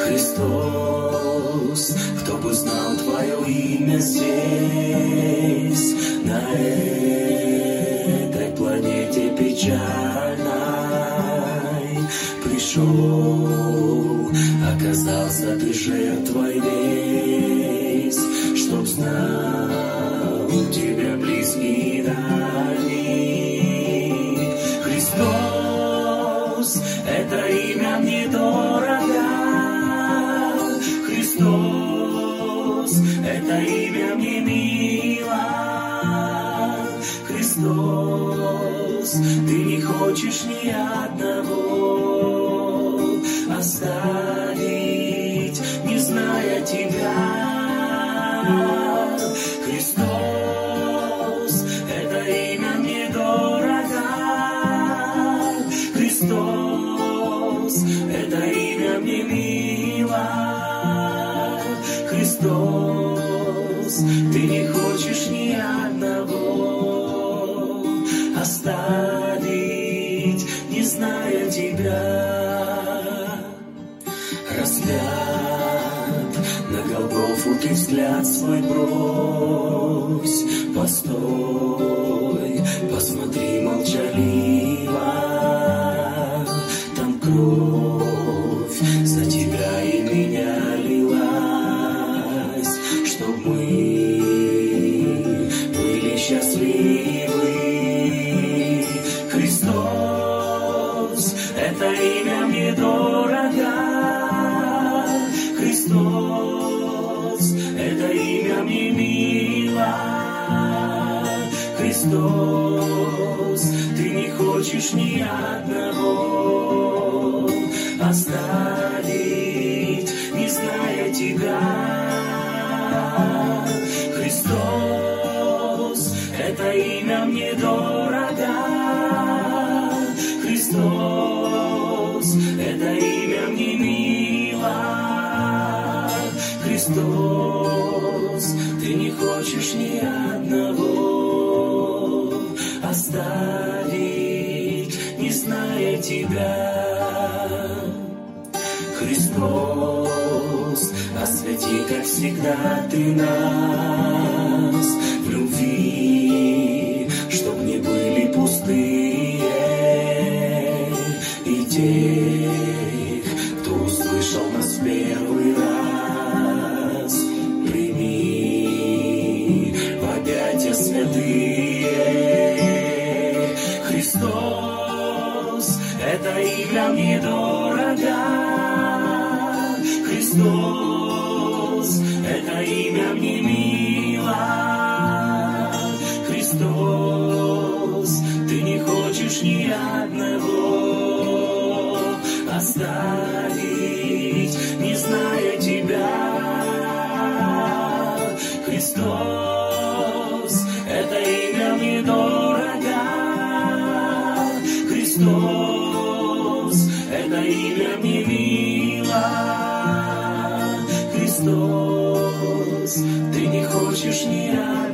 Христос, кто бы знал Твое имя здесь, на этой планете печальной. Пришел, оказался Ты жертвой весь, чтоб знал Тебя близкий и дальний. Христос, это имя мне дорого. Христос, это имя мне мило. Христос, Ты не хочешь ни одного оставить, не зная Тебя. Христос, это имя мне дорого. Христос, это имя мне мило. Христос, Ты не хочешь ни одного оставить, не зная Тебя. Распят на Голгофу Ты взгляд свой брось. Постой, посмотри молчаливо. Там кровь за Тебя и меня лилась, чтоб мы были счастливы. Христос, это имя мне дорого. Христос, это имя мне мило. Христос, Ты не хочешь ни одного оставить, не зная Тебя. Христос, это имя мне дорого. Христос, это имя мне мило. Христос, Ты не хочешь ни одного оставить, не зная Тебя. Христос, освети, как всегда Ты нас в любви, чтоб не были пустые и тех, кто услышал нас в первый раз. Прими в объятия святые. Христос, это имя мне дорого. Христос, это имя мне мило. Христос, Ты не хочешь ни одного оставить, не зная Тебя. Христос, это имя мне дорого. Христос, это имя мне мило. Христос, Ты не хочешь ни одного